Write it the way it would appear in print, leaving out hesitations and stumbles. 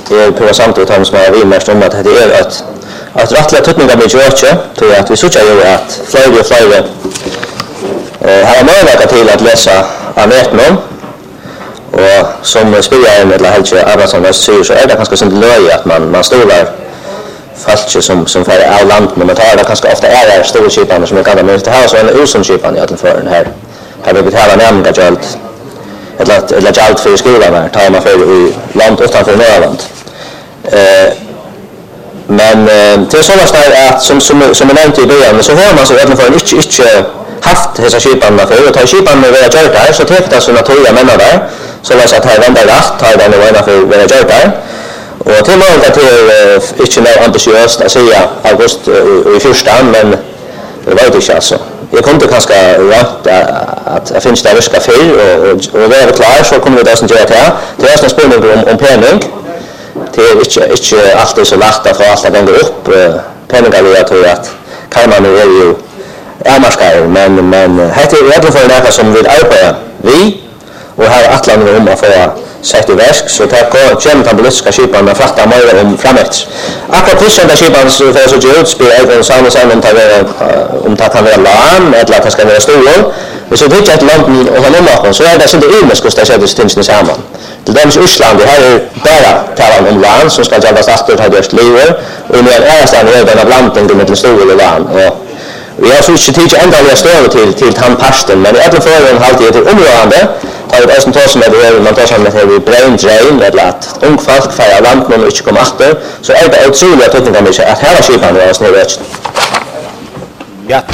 på samtidigt har som har vinnast om att det är att rättliga tutningar blir gjort tror jag att vi såg ju att fler har möjlighet till att läsa av vetnom och som spelaren eller Helge Abrahamsson säger så är det ganska synd löje att man stolar fast som för av land men man tar det ganska ofta är stora skipan som kan men det här så en usonskipan i för den här vi betalar nämligen galt eller galt för skolan där tar man för i land utanför Norrland men det är så att som jag nämnde i början så har man så även för inte haft dessa skipan för att ta skipan med våra jordar så täckta så naturliga människor där så läs att här vända rätt tar den och för våra jordar och till målet att det är inte mer ambitiöst att säga august i första men det var inte alltså jag kommer kanske rätt att finns det risk för och det är klar så kommer det att göra det är en spänning om penning det är inte alltid så lätt att få allt att gå upp penningar jag tror att kan man är ju Amaskar men heter det egentligen för det som vill arbeta vi och här atlan om att få sätt i verk så det går jämnt politiska skipan med frakta mer om framåt. Akkurat kursen där skipan för så gjort spel även samma om det kan vara lån eller att det ska vara stor. Men så det är ett land och han om så är det så det är mest kostar det stinsen samman. Till döms Island det här är bara talan om lån som ska jävlas att ha det livet och med är stan är den blandningen med stor och lån och vi har så inte tid ända jag står till tandpasten men alla frågor har alltid ett område tar det som tar som det man tar som det vi brain drain eller att ung folk för land men inte komma efter så är det otroligt att tänka mig att hela skipan är snöväxt. Ja,